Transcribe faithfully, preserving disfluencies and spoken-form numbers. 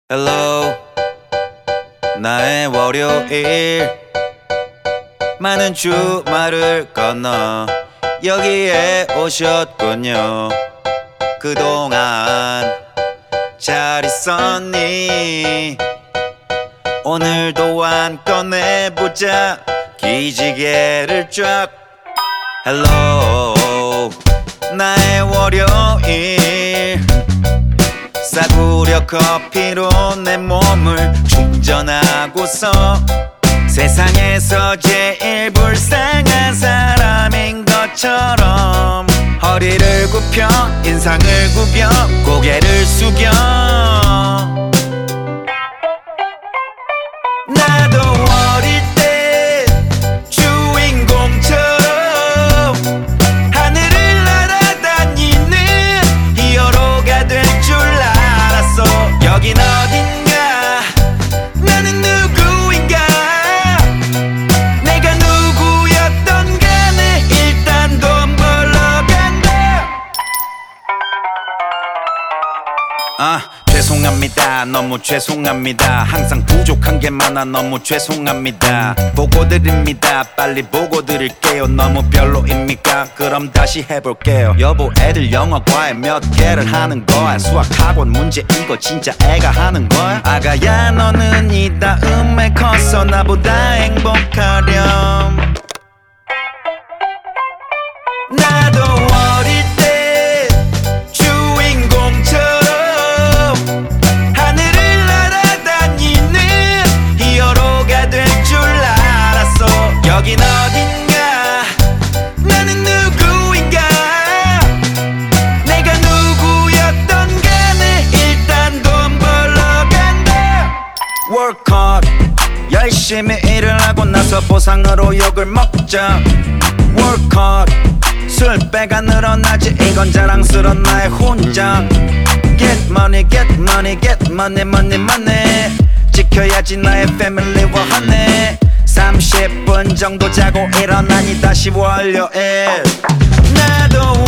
Hello 나의 월요일 많은 주말을 건너 여기에 오셨군요. 그동안 잘 있었니? 오늘도 안 꺼내보자 기지개를 쫙. Hello 나의 월요일 싸구려 커피로 내 몸을 충전하고서 세상에서 제일 불쌍한 사람인 것처럼 허리를 굽혀 인상을 구겨 고개를 숙여 나도 어릴 때 주인공처럼 하늘을 날아다니는 히어로가 될 줄 알았어. 여긴 어딘가 나는 누구인가 내가 누구였던 간에 일단 돈 벌러 간다. 아 죄송합니다 너무 죄송합니다 항상 부족한 게 많아 너무 죄송합니다. 보고 드립니다 빨리 보고 드릴게요. 너무 별로입니까? 그럼 다시 해볼게요. 여보 애들 영어 과외 몇 개를 하는 거야? 수학학원 문제 이거 진짜 애가 하는 거야? 아가야 너는 이 다음에 커서 나보다 행복하렴. 나도 어릴 때 주인공처럼 하늘을 날아다니는 히어로가 될 줄 알았어. 여긴 어딘가 나는 누구인가 내가 누구였던 간에 일단 돈 벌러 간다. Work hard 열심히 일을 하고 나서 보상으로 욕을 먹자. Work hard 술 배가 늘어나지 이건 자랑스러운 나의 훈장. Get money get money get money money money 지켜야지 나의 패밀리와 하네. 삼십 분 정도 자고 일어나니 다시 월요일. 나도